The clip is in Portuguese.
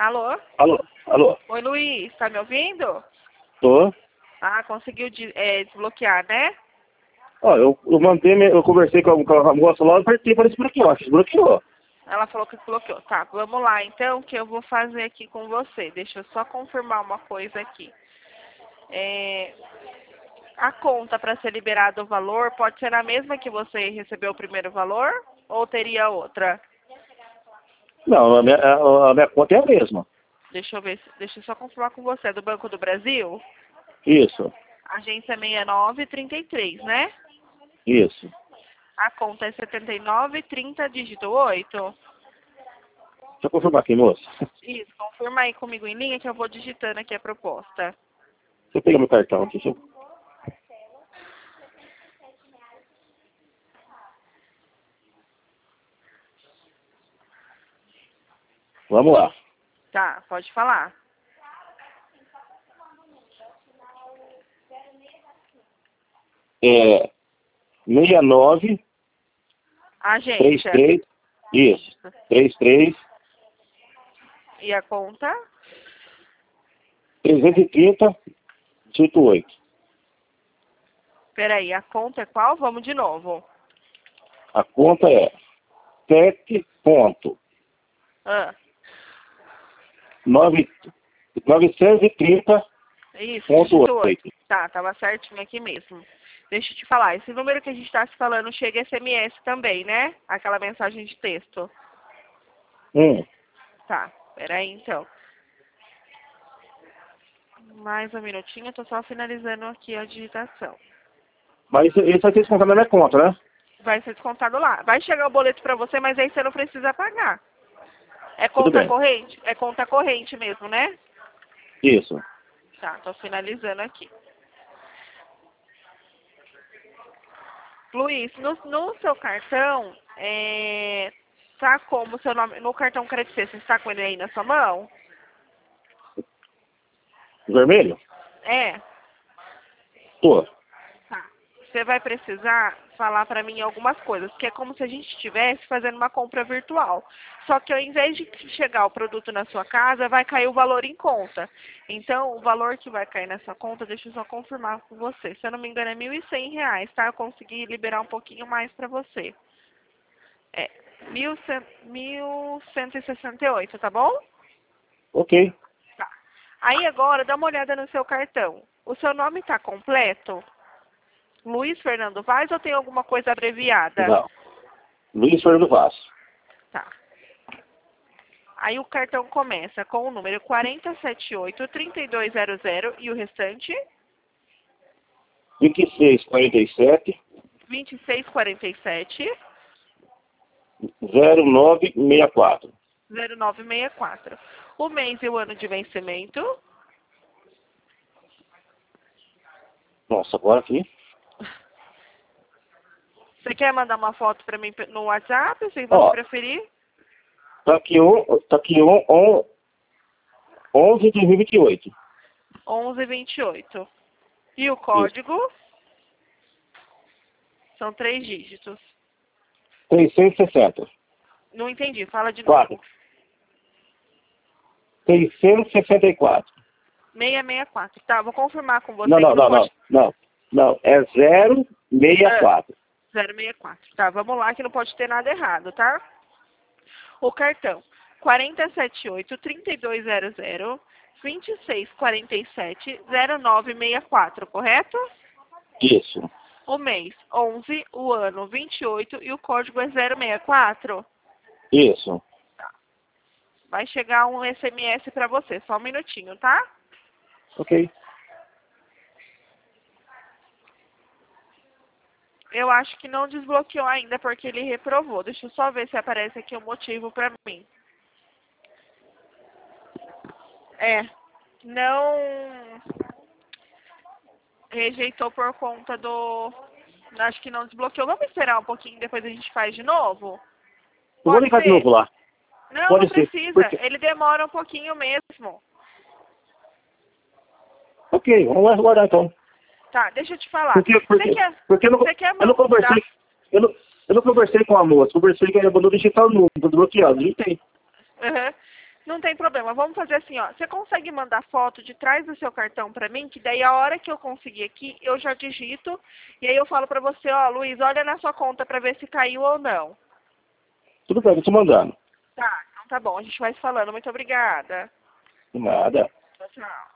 Alô? Alô? Alô? Oi, Luiz, tá me ouvindo? Tô. Ah, conseguiu desbloquear, né? Ó, eu conversei com a moça lá, eu apertei para desbloquear, acho que desbloqueou. Ela falou que desbloqueou. Tá, vamos lá então, que eu vou fazer aqui com você. Deixa eu só confirmar uma coisa aqui. A conta para ser liberado o valor pode ser a mesma que você recebeu o primeiro valor? Ou teria outra? Não, a minha conta é a mesma. Deixa eu ver, deixa eu só confirmar com você. É do Banco do Brasil? Isso, Agência 6933, né? isso. A conta é 7930, dígito 8. Deixa eu confirmar aqui, moça. Isso, confirma aí comigo em linha que eu vou digitando aqui a proposta. Deixa eu pegar meu cartão aqui. Vamos lá. Tá, pode falar. É 69 Agência. 33. Isso. 33 E a conta? 330 18. Peraí, a conta é qual? Vamos de novo. A conta é 7 ponto Ah, 930 isso, ponto dígito 8. 8. Tá, tava certinho aqui mesmo. Deixa eu te falar, esse número que a gente tá se falando chega SMS também, né? Aquela mensagem de texto. Tá, peraí então. Mais um minutinho, eu tô só finalizando aqui a digitação. Mas isso vai ser descontado na minha conta, né? Vai ser descontado lá. Vai chegar o boleto pra você, mas aí você não precisa pagar. É Tudo conta bem. corrente? É conta corrente mesmo, né? Isso. Tá, tô finalizando aqui. Luiz, no seu cartão, tá como o seu nome, no cartão Credit C, você está com ele aí na sua mão? Vermelho? É. Tô. Tá. Você vai precisar falar para mim algumas coisas, que é como se a gente estivesse fazendo uma compra virtual. Só que ao invés de chegar o produto na sua casa, vai cair o valor em conta. Então, o valor que vai cair nessa conta, deixa eu só confirmar com você. Se eu não me engano, é R$ 1.100, tá? Eu consegui liberar um pouquinho mais para você. É 1.168, tá bom? Ok. Tá. Aí agora, dá uma olhada no seu cartão. O seu nome está completo? Luiz Fernando Vaz ou tem alguma coisa abreviada? Não. Luiz Fernando Vaz. Tá. Aí o cartão começa com o número 478-3200 e o restante? 2647 2647 0964. 0964. O mês e o ano de vencimento? Nossa, agora aqui. Você quer mandar uma foto para mim no WhatsApp, se você Ó, preferir? tá aqui 11 de 2028. 1128. E o Isso. código? São 3 dígitos. 660. Não entendi, fala de 4. novo. 664. 664. Tá, vou confirmar com você Não, que não, não não, pode... não. Não. Não, é 064. 064. Tá, vamos lá que não pode ter nada errado, tá? O cartão 478-3200 2647-0964, correto? Isso. O mês 11, o ano 28 e o código é 064. Isso. Vai chegar um SMS para você, só um minutinho, tá? Ok. Eu acho que não desbloqueou ainda porque ele reprovou. Deixa eu só ver se aparece aqui o motivo para mim. Não rejeitou por conta do... Acho que não desbloqueou. Vamos esperar um pouquinho, depois a gente faz de novo? Eu vou Pode ligar de ser? novo lá. Não, não Pode ser. precisa. Porque... Ele demora um pouquinho mesmo. Ok, vamos aguardar então. Tá, deixa eu te falar. Porque Você quer eu não mandar... conversei. Eu não conversei com a moça, conversei com ela, mandou digitar o número, desbloqueado, digitei. Uhum. Não tem problema. Vamos fazer assim, ó. Você consegue mandar foto de trás do seu cartão pra mim? Que daí a hora que eu conseguir aqui, eu já digito. E aí eu falo pra você, ó, Luiz, olha na sua conta pra ver se caiu ou não. Tudo bem, eu tô mandando. Tá, então tá bom. A gente vai se falando. Muito obrigada. De nada. Tchau, tchau.